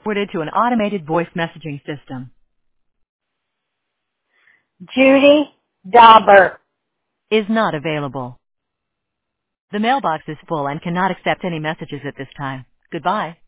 Forwarded to an automated voice messaging system. Judy Dauber. Is not available. The mailbox is full and cannot accept any messages at this time. Goodbye.